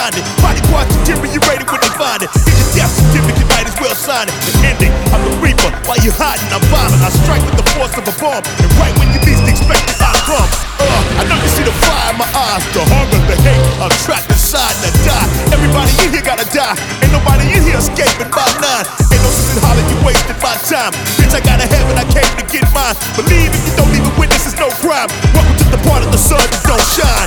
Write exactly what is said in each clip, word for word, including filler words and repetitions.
find it. Body parts deteriorated when they find it. Get your death certificate, might as well sign it. The ending, I'm the reaper. While you hiding, I'm violent. I strike with the force of a bomb, and right when you least expect it, I come. Uh, I know you see the fire in my eyes, the hunger, the hate. I'm trapped inside and I die. Everybody in here gotta die. Ain't nobody in here escaping by nine. Ain't no sense in hollering, you wasted my time. Bitch, I got a heaven, I came to get mine. Believe if you don't even witness, it's no crime. Welcome to the part of the sun that don't shine.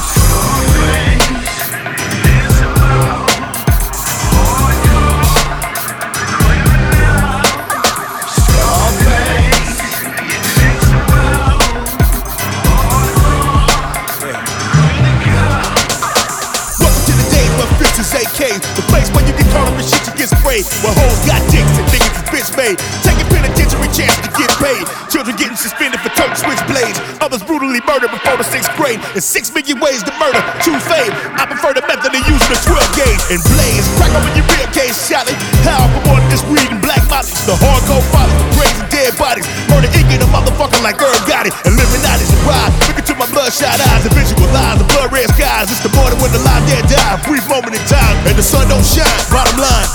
A Ks, the place where you get caught up and shit you get sprayed. Where hoes got dicks and niggas is bitch made. Taking penitentiary chance to get paid. Children getting suspended for tote switchblades. Others brutally murdered before the sixth grade. And six million ways to murder, two fade. I prefer the method of using a twelve gauge and blaze. Crack open your rear case, shallot. How for more than just weed and black molly. The hardcore folly, raising dead bodies. Murder ink in a motherfucker like Irv Gotti. Illuminati's a ride. Look into my bloodshot eyes and visualize the blood red skies. It's the morning when the live dead die. A brief moment in time, and the sun don't shine. Bottom line.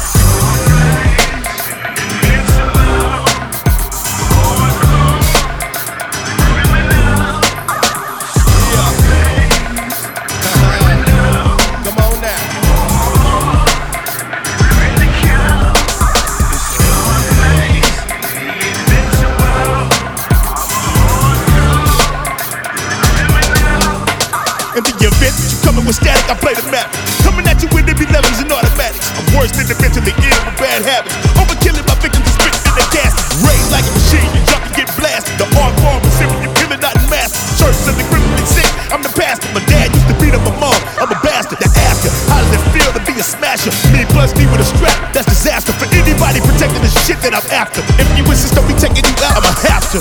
In the event that you coming with static, I play the map. Coming at you with M elevens and automatics. I'm worse than mentally ill with bad habits. Overkilling my victims and spitting in their casket. Raised like a machine, you jump and get blasted. The art form is simple, you killing, not in mass. Church and the criminally sick, I'm the pastor. My dad used to beat up my mom, I'm a bastard. The asker, how does it feel to be a smasher? Me plus me with a strap, that's disaster. For anybody protecting the shit that I'm after. If you insist on me taking you out, I'ma have to.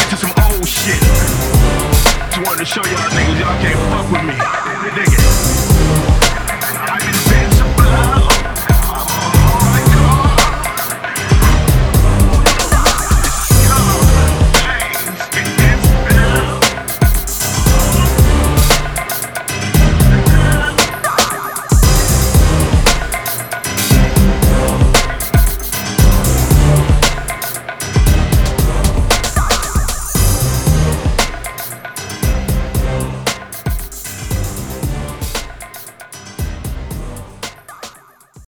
To show y'all niggas y'all can't fuck with me. Dig it.